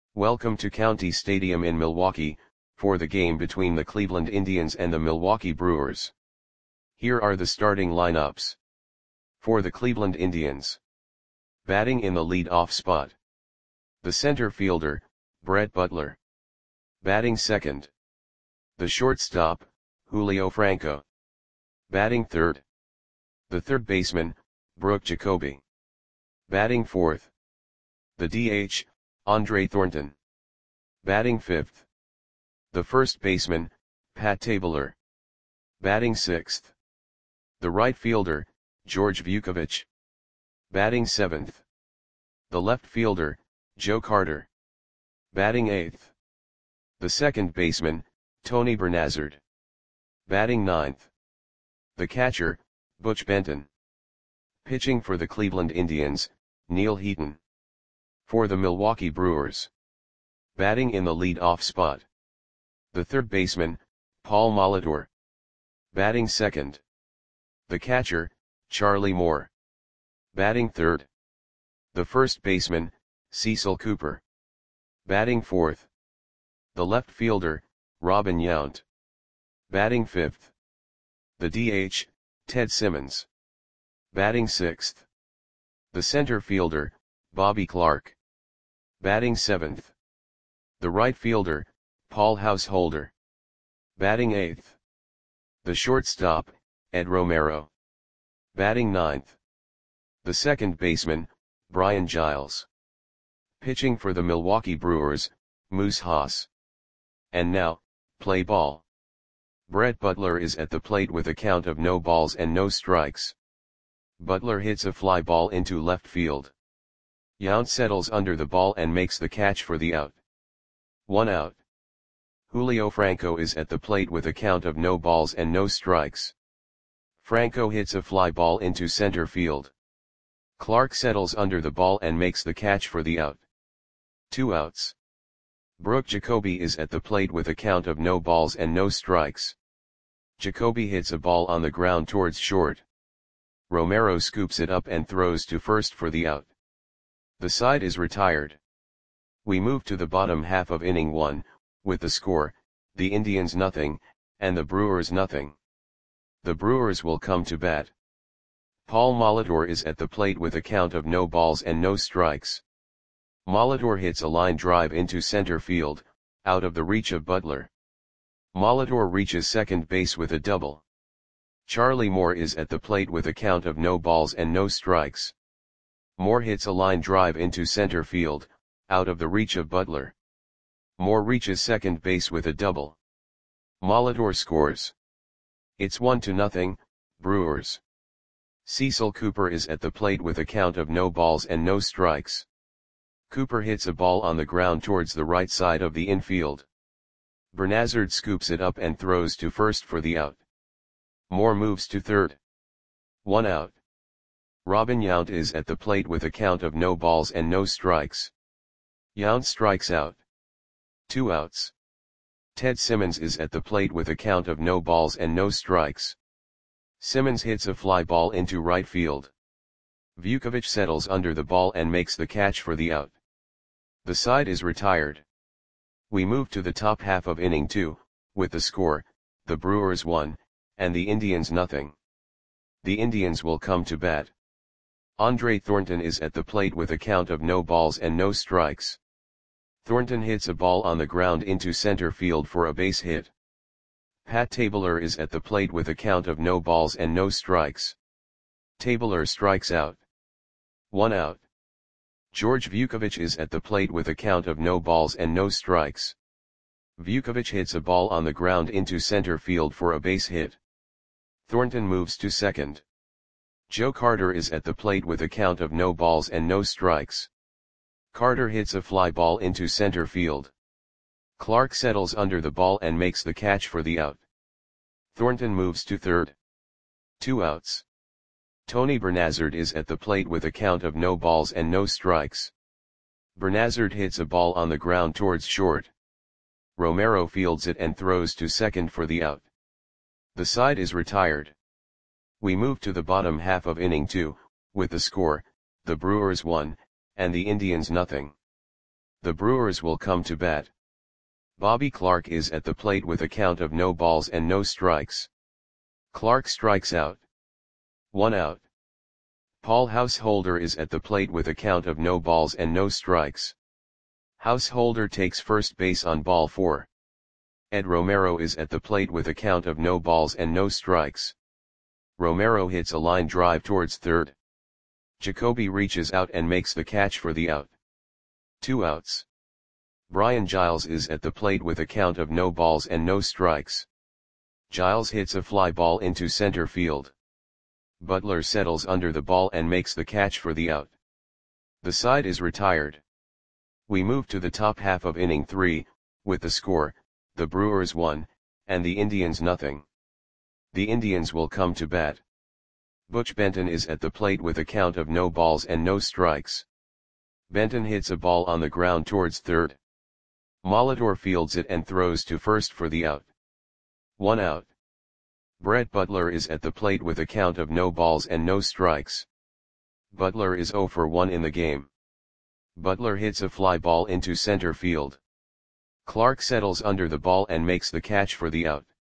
Welcome to County Stadium in Milwaukee, for the game between the Cleveland Indians and the Milwaukee Brewers. Here are the starting lineups. For the Cleveland Indians. Batting in the lead-off spot. The center fielder, Brett Butler. Batting second. The shortstop, Julio Franco. Batting third. The third baseman, Brooke Jacoby. Batting fourth. The DH, Andre Thornton. Batting fifth. The first baseman, Pat Tabler. Batting sixth. The right fielder, George Vukovich. Batting seventh. The left fielder, Joe Carter. Batting eighth. The second baseman, Tony Bernazard. Batting ninth. The catcher, Butch Benton. Pitching for the Cleveland Indians, Neil Heaton. For the Milwaukee Brewers. Batting in the lead-off spot. The third baseman, Paul Molitor. Batting second. The catcher, Charlie Moore. Batting third. The first baseman, Cecil Cooper. Batting fourth. The left fielder, Robin Yount. Batting fifth. The DH, Ted Simmons. Batting sixth. The center fielder, Bobby Clark. Batting seventh. The right fielder, Paul Householder. Batting eighth. The shortstop, Ed Romero. Batting ninth. The second baseman, Brian Giles. Pitching for the Milwaukee Brewers, Moose Haas. And now, play ball. Brett Butler is at the plate with a count of no balls and no strikes. Butler hits a fly ball into left field. Yount settles under the ball and makes the catch for the out. 1 out. Julio Franco is at the plate with a count of no balls and no strikes. Franco hits a fly ball into center field. Clark settles under the ball and makes the catch for the out. 2 outs. Brooke Jacoby is at the plate with a count of no balls and no strikes. Jacoby hits a ball on the ground towards short. Romero scoops it up and throws to first for the out. The side is retired. We move to the bottom half of inning 1, with the score, the Indians nothing, and the Brewers nothing. The Brewers will come to bat. Paul Molitor is at the plate with a count of no balls and no strikes. Molitor hits a line drive into center field, out of the reach of Butler. Molitor reaches second base with a double. Charlie Moore is at the plate with a count of no balls and no strikes. Moore hits a line drive into center field, out of the reach of Butler. Moore reaches second base with a double. Molitor scores. It's 1-0, Brewers. Cecil Cooper is at the plate with a count of no balls and no strikes. Cooper hits a ball on the ground towards the right side of the infield. Bernazard scoops it up and throws to first for the out. Moore moves to third. 1 out. Robin Yount is at the plate with a count of no balls and no strikes. Yount strikes out. 2 outs. Ted Simmons is at the plate with a count of no balls and no strikes. Simmons hits a fly ball into right field. Vukovich settles under the ball and makes the catch for the out. The side is retired. We move to the top half of inning 2, with the score, the Brewers 1, and the Indians nothing. The Indians will come to bat. Andre Thornton is at the plate with a count of no balls and no strikes. Thornton hits a ball on the ground into center field for a base hit. Pat Tabler is at the plate with a count of no balls and no strikes. Tabler strikes out. 1 out. George Vukovich is at the plate with a count of no balls and no strikes. Vukovich hits a ball on the ground into center field for a base hit. Thornton moves to second. Joe Carter is at the plate with a count of no balls and no strikes. Carter hits a fly ball into center field. Clark settles under the ball and makes the catch for the out. Thornton moves to third. 2 outs. Tony Bernazard is at the plate with a count of no balls and no strikes. Bernazard hits a ball on the ground towards short. Romero fields it and throws to second for the out. The side is retired. We move to the bottom half of inning 2, with the score, the Brewers 1, and the Indians nothing. The Brewers will come to bat. Bobby Clark is at the plate with a count of no balls and no strikes. Clark strikes out. 1 out. Paul Householder is at the plate with a count of no balls and no strikes. Householder takes first base on ball 4. Ed Romero is at the plate with a count of no balls and no strikes. Romero hits a line drive towards third. Jacoby reaches out and makes the catch for the out. 2 outs. Brian Giles is at the plate with a count of no balls and no strikes. Giles hits a fly ball into center field. Butler settles under the ball and makes the catch for the out. The side is retired. We move to the top half of inning 3, with the score, the Brewers 1, and the Indians nothing. The Indians will come to bat. Butch Benton is at the plate with a count of no balls and no strikes. Benton hits a ball on the ground towards third. Molitor fields it and throws to first for the out. 1 out. Brett Butler is at the plate with a count of no balls and no strikes. Butler is 0 for 1 in the game. Butler hits a fly ball into center field. Clark settles under the ball and makes the catch for the out.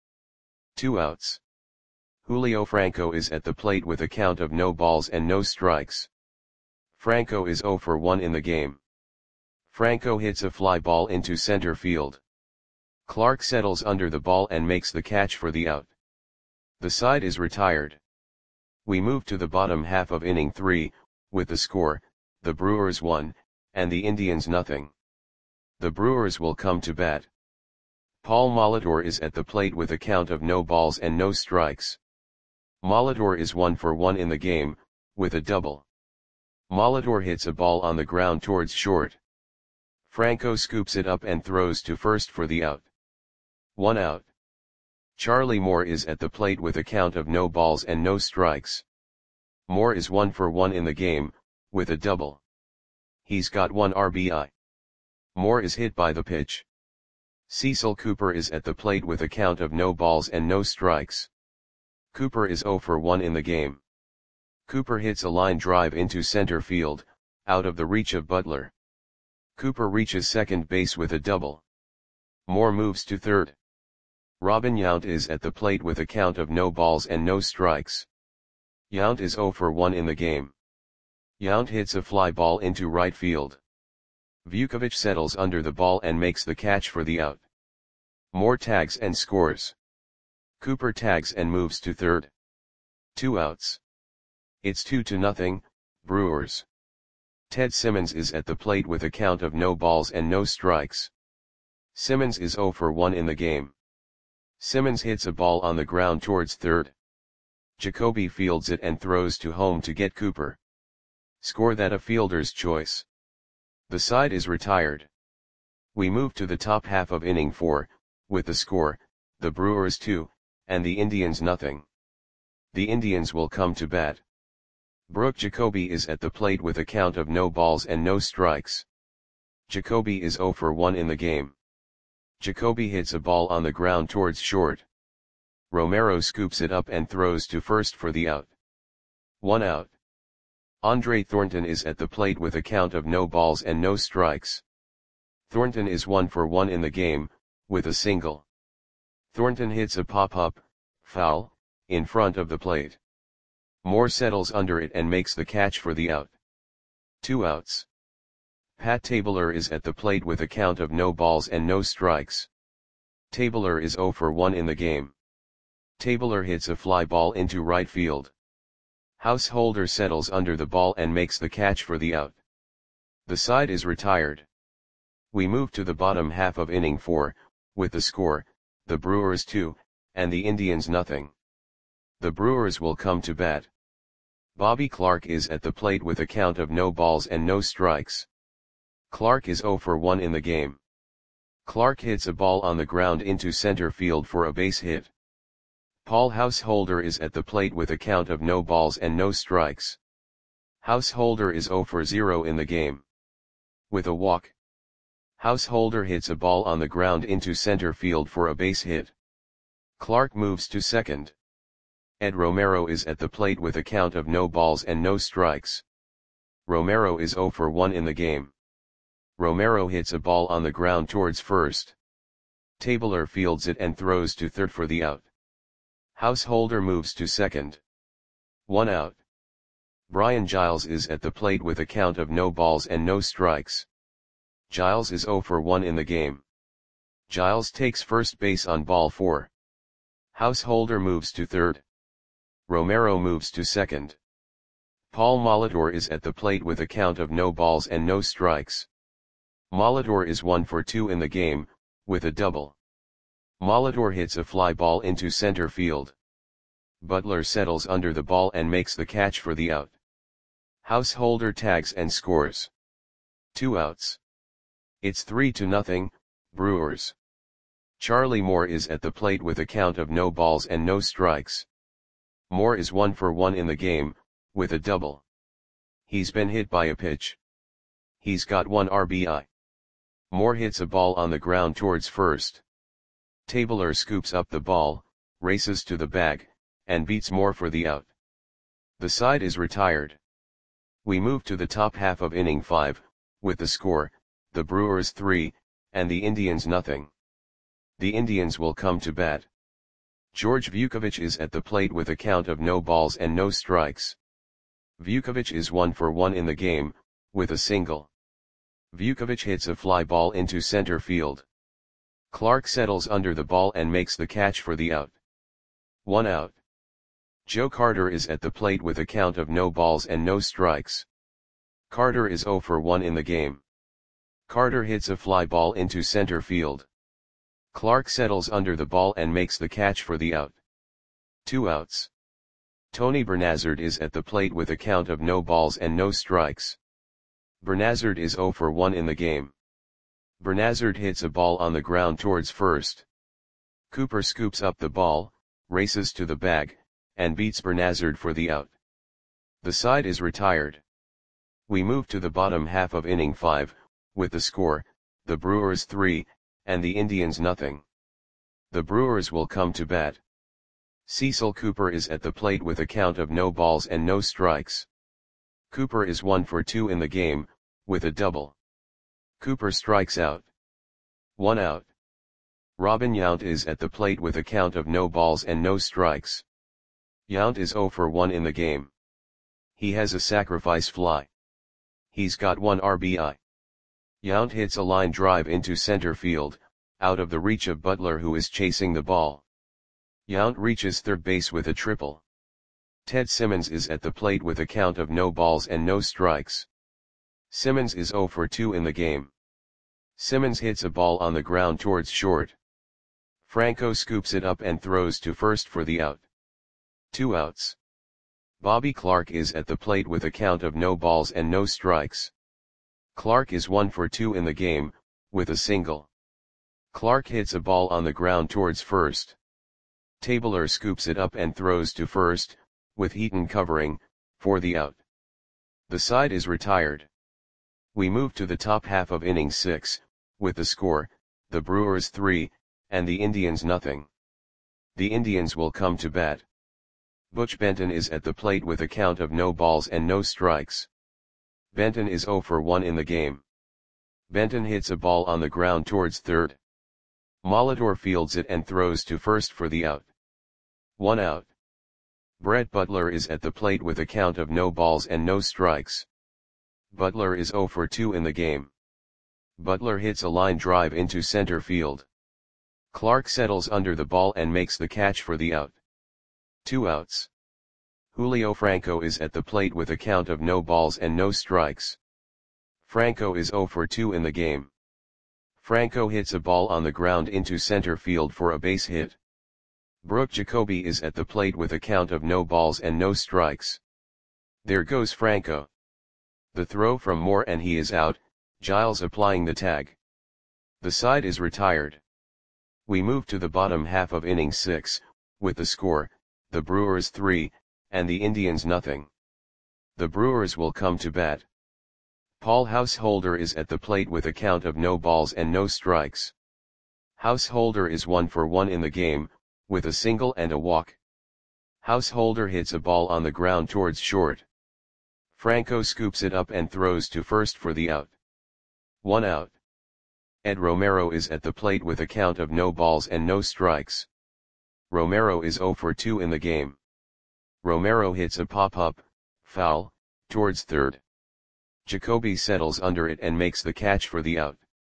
2 outs. Julio Franco is at the plate with a count of no balls and no strikes. Franco is 0 for 1 in the game. Franco hits a fly ball into center field. Clark settles under the ball and makes the catch for the out. The side is retired. We move to the bottom half of inning 3, with the score, the Brewers 1, and the Indians nothing. The Brewers will come to bat. Paul Molitor is at the plate with a count of no balls and no strikes. Molitor is 1 for 1 in the game, with a double. Molitor hits a ball on the ground towards short. Franco scoops it up and throws to first for the out. 1 out. Charlie Moore is at the plate with a count of no balls and no strikes. Moore is 1 for 1 in the game, with a double. He's got 1 RBI. Moore is hit by the pitch. Cecil Cooper is at the plate with a count of no balls and no strikes. Cooper is 0 for 1 in the game. Cooper hits a line drive into center field, out of the reach of Butler. Cooper reaches second base with a double. Moore moves to third. Robin Yount is at the plate with a count of no balls and no strikes. Yount is 0 for 1 in the game. Yount hits a fly ball into right field. Vukovic settles under the ball and makes the catch for the out. Moore tags and scores. Cooper tags and moves to third. 2 outs. It's 2-0, Brewers. Ted Simmons is at the plate with a count of no balls and no strikes. Simmons is 0 for 1 in the game. Simmons hits a ball on the ground towards third. Jacoby fields it and throws to home to get Cooper. Score that a fielder's choice. The side is retired. We move to the top half of inning 4, with the score, the Brewers 2, and the Indians nothing. The Indians will come to bat. Brooke Jacoby is at the plate with a count of no balls and no strikes. Jacoby is 0 for 1 in the game. Jacoby hits a ball on the ground towards short. Romero scoops it up and throws to first for the out. 1 out. Andre Thornton is at the plate with a count of no balls and no strikes. Thornton is 1 for 1 in the game, with a single. Thornton hits a pop-up, foul, in front of the plate. Moore settles under it and makes the catch for the out. 2 outs. Pat Tabler is at the plate with a count of no balls and no strikes. Tabler is 0 for 1 in the game. Tabler hits a fly ball into right field. Householder settles under the ball and makes the catch for the out. The side is retired. We move to the bottom half of inning 4, with the score, the Brewers 2, and the Indians nothing. The Brewers will come to bat. Bobby Clark is at the plate with a count of no balls and no strikes. Clark is 0 for 1 in the game. Clark hits a ball on the ground into center field for a base hit. Paul Householder is at the plate with a count of no balls and no strikes. Householder is 0 for 0 in the game. With a walk. Householder hits a ball on the ground into center field for a base hit. Clark moves to second. Ed Romero is at the plate with a count of no balls and no strikes. Romero is 0 for 1 in the game. Romero hits a ball on the ground towards first. Tabler fields it and throws to third for the out. Householder moves to second. 1 out. Brian Giles is at the plate with a count of no balls and no strikes. Giles is 0 for 1 in the game. Giles takes first base on ball 4. Householder moves to third. Romero moves to second. Paul Molitor is at the plate with a count of no balls and no strikes. Molitor is 1 for 2 in the game, with a double. Molitor hits a fly ball into center field. Butler settles under the ball and makes the catch for the out. Householder tags and scores. 2 outs. It's 3-0, Brewers. Charlie Moore is at the plate with a count of no balls and no strikes. Moore is 1 for 1 in the game, with a double. He's been hit by a pitch. He's got 1 RBI. Moore hits a ball on the ground towards first. Tabler scoops up the ball, races to the bag, and beats Moore for the out. The side is retired. We move to the top half of inning 5, with the score, the Brewers 3, and the Indians nothing. The Indians will come to bat. George Vukovich is at the plate with a count of no balls and no strikes. Vukovich is 1 for 1 in the game, with a single. Vukovich hits a fly ball into center field. Clark settles under the ball and makes the catch for the out. 1 out. Joe Carter is at the plate with a count of no balls and no strikes. Carter is 0 for 1 in the game. Carter hits a fly ball into center field. Clark settles under the ball and makes the catch for the out. 2 outs. Tony Bernazard is at the plate with a count of no balls and no strikes. Bernazard is 0 for 1 in the game. Bernazard hits a ball on the ground towards first. Cooper scoops up the ball, races to the bag, and beats Bernazard for the out. The side is retired. We move to the bottom half of inning 5, with the score, the Brewers 3, and the Indians nothing. The Brewers will come to bat. Cecil Cooper is at the plate with a count of no balls and no strikes. Cooper is 1 for 2 in the game, with a double. Cooper strikes out. 1 out. Robin Yount is at the plate with a count of no balls and no strikes. Yount is 0 for 1 in the game. He has a sacrifice fly. He's got 1 RBI. Yount hits a line drive into center field, out of the reach of Butler who is chasing the ball. Yount reaches third base with a triple. Ted Simmons is at the plate with a count of no balls and no strikes. Simmons is 0 for 2 in the game. Simmons hits a ball on the ground towards short. Franco scoops it up and throws to first for the out. 2 outs. Bobby Clark is at the plate with a count of no balls and no strikes. Clark is 1 for 2 in the game, with a single. Clark hits a ball on the ground towards first. Tabler scoops it up and throws to first, with Heaton covering, for the out. The side is retired. We move to the top half of inning 6, with the score, the Brewers 3, and the Indians nothing. The Indians will come to bat. Butch Benton is at the plate with a count of no balls and no strikes. Benton is 0 for 1 in the game. Benton hits a ball on the ground towards third. Molitor fields it and throws to first for the out. 1 out. Brett Butler is at the plate with a count of no balls and no strikes. Butler is 0 for 2 in the game. Butler hits a line drive into center field. Clark settles under the ball and makes the catch for the out. 2 outs. Julio Franco is at the plate with a count of no balls and no strikes. Franco is 0 for 2 in the game. Franco hits a ball on the ground into center field for a base hit. Brooke Jacoby is at the plate with a count of no balls and no strikes. There goes Franco. The throw from Moore and he is out, Giles applying the tag. The side is retired. We move to the bottom half of inning 6, with the score, the Brewers 3, and the Indians nothing. The Brewers will come to bat. Paul Householder is at the plate with a count of no balls and no strikes. Householder is 1 for 1 in the game, with a single and a walk. Householder hits a ball on the ground towards short. Franco scoops it up and throws to first for the out. 1 out. Ed Romero is at the plate with a count of no balls and no strikes. Romero is 0 for 2 in the game. Romero hits a pop-up, foul, towards third. Jacoby settles under it and makes the catch for the out.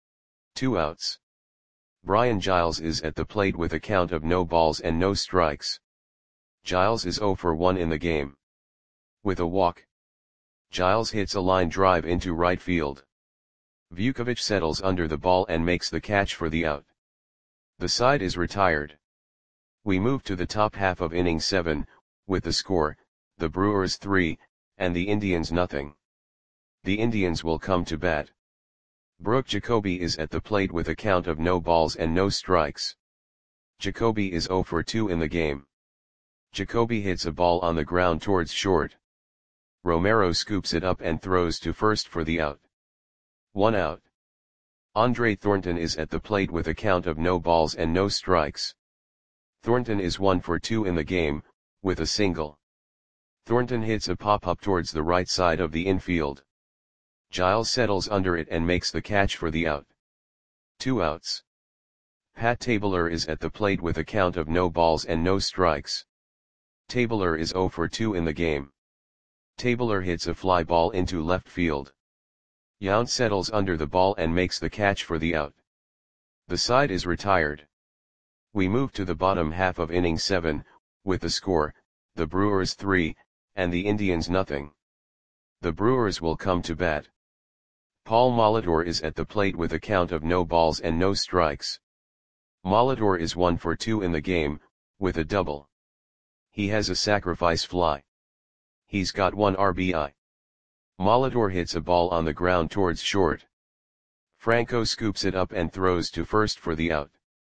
2 outs. Brian Giles is at the plate with a count of no balls and no strikes. Giles is 0 for 1 in the game. With a walk, Giles hits a line drive into right field. Vukovic settles under the ball and makes the catch for the out. The side is retired. We move to the top half of inning 7, with the score, the Brewers 3, and the Indians nothing. The Indians will come to bat. Brooke Jacoby is at the plate with a count of no balls and no strikes. Jacoby is 0 for 2 in the game. Jacoby hits a ball on the ground towards short. Romero scoops it up and throws to first for the out. 1 out. Andre Thornton is at the plate with a count of no balls and no strikes. Thornton is 1 for 2 in the game, with a single. Thornton hits a pop-up towards the right side of the infield. Giles settles under it and makes the catch for the out. 2 outs. Pat Tabler is at the plate with a count of no balls and no strikes. Tabler is 0 for 2 in the game. Tabler hits a fly ball into left field. Yount settles under the ball and makes the catch for the out. The side is retired. We move to the bottom half of inning 7, with the score, the Brewers 3, and the Indians nothing. The Brewers will come to bat. Paul Molitor is at the plate with a count of no balls and no strikes. Molitor is 1 for 2 in the game, with a double. He has a sacrifice fly. He's got 1 RBI. Molitor hits a ball on the ground towards short. Franco scoops it up and throws to first for the out.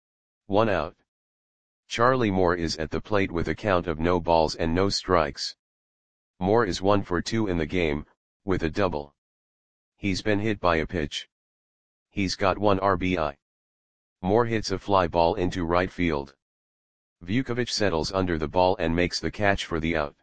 1 out. Charlie Moore is at the plate with a count of no balls and no strikes. Moore is 1 for 2 in the game, with a double. He's been hit by a pitch. He's got 1 RBI. Moore hits a fly ball into right field. Vukovic settles under the ball and makes the catch for the out.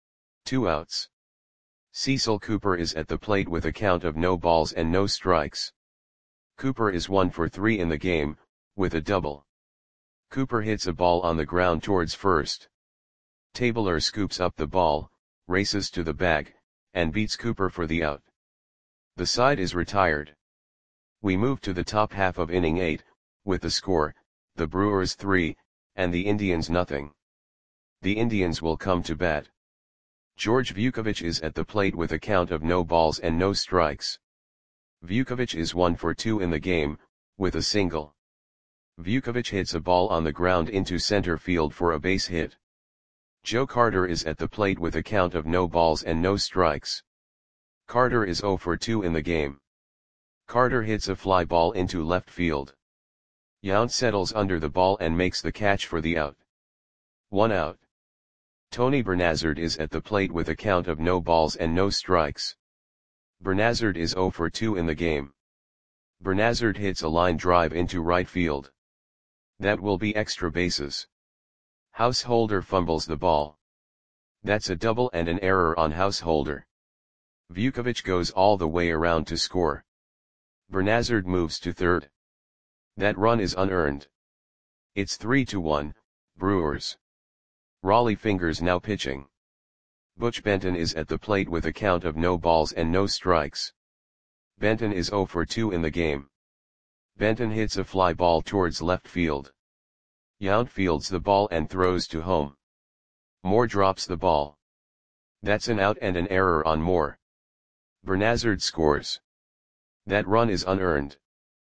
2 outs. Cecil Cooper is at the plate with a count of no balls and no strikes. Cooper is 1 for 3 in the game, with a double. Cooper hits a ball on the ground towards first. Tabler scoops up the ball, races to the bag, and beats Cooper for the out. The side is retired. We move to the top half of inning 8, with the score, the Brewers 3, and the Indians nothing. The Indians will come to bat. George Vukovic is at the plate with a count of no balls and no strikes. Vukovic is 1 for 2 in the game, with a single. Vukovic hits a ball on the ground into center field for a base hit. Joe Carter is at the plate with a count of no balls and no strikes. Carter is 0 for 2 in the game. Carter hits a fly ball into left field. Yount settles under the ball and makes the catch for the out. 1 out. Tony Bernazard is at the plate with a count of no balls and no strikes. Bernazard is 0 for 2 in the game. Bernazard hits a line drive into right field. That will be extra bases. Householder fumbles the ball. That's a double and an error on Householder. Vukovic goes all the way around to score. Bernazard moves to third. That run is unearned. It's 3-1, Brewers. Raleigh Fingers now pitching. Butch Benton is at the plate with a count of no balls and no strikes. Benton is 0 for 2 in the game. Benton hits a fly ball towards left field. Yount fields the ball and throws to home. Moore drops the ball. That's an out and an error on Moore. Bernazard scores. That run is unearned.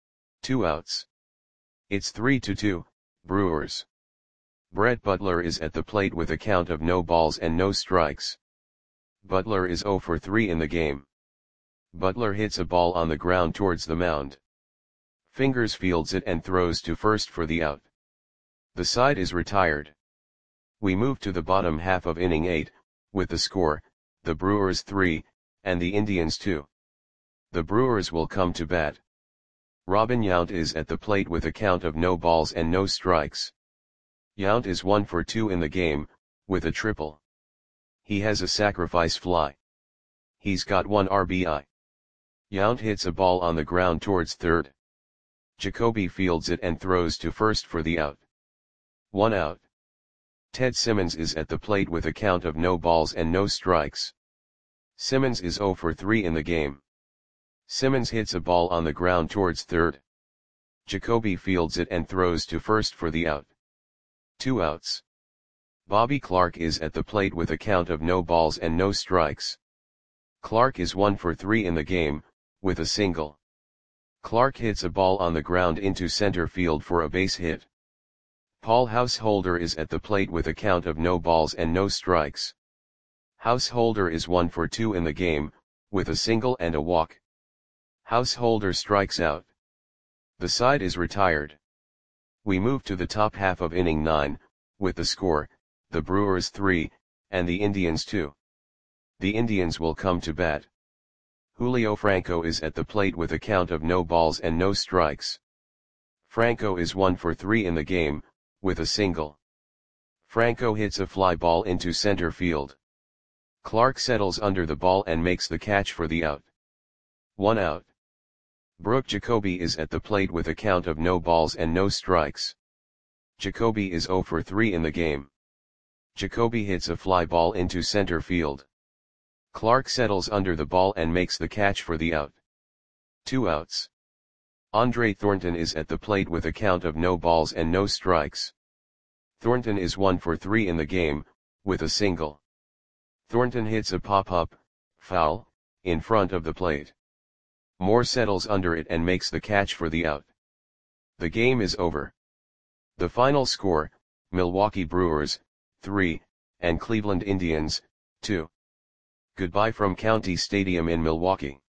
2 outs. It's 3-2, Brewers. Brett Butler is at the plate with a count of no balls and no strikes. Butler is 0 for 3 in the game. Butler hits a ball on the ground towards the mound. Fingers fields it and throws to first for the out. The side is retired. We move to the bottom half of inning 8, with the score, the Brewers 3, and the Indians 2. The Brewers will come to bat. Robin Yount is at the plate with a count of no balls and no strikes. Yount is 1 for 2 in the game, with a triple. He has a sacrifice fly. He's got 1 RBI. Yount hits a ball on the ground towards third. Jacoby fields it and throws to first for the out. 1 out. Ted Simmons is at the plate with a count of no balls and no strikes. Simmons is 0 for 3 in the game. Simmons hits a ball on the ground towards third. Jacoby fields it and throws to first for the out. 2 outs. Bobby Clark is at the plate with a count of no balls and no strikes. Clark is 1 for 3 in the game, with a single. Clark hits a ball on the ground into center field for a base hit. Paul Householder is at the plate with a count of no balls and no strikes. Householder is 1 for 2 in the game, with a single and a walk. Householder strikes out. The side is retired. We move to the top half of inning 9, with the score, the Brewers 3, and the Indians 2. The Indians will come to bat. Julio Franco is at the plate with a count of no balls and no strikes. Franco is 1 for 3 in the game, with a single. Franco hits a fly ball into center field. Clark settles under the ball and makes the catch for the out. 1 out. Brooke Jacoby is at the plate with a count of no balls and no strikes. Jacoby is 0 for 3 in the game. Jacoby hits a fly ball into center field. Clark settles under the ball and makes the catch for the out. 2 outs. Andre Thornton is at the plate with a count of no balls and no strikes. Thornton is 1 for 3 in the game, with a single. Thornton hits a pop-up, foul, in front of the plate. Moore settles under it and makes the catch for the out. The game is over. The final score, Milwaukee Brewers, 3, and Cleveland Indians, 2. Goodbye from County Stadium in Milwaukee.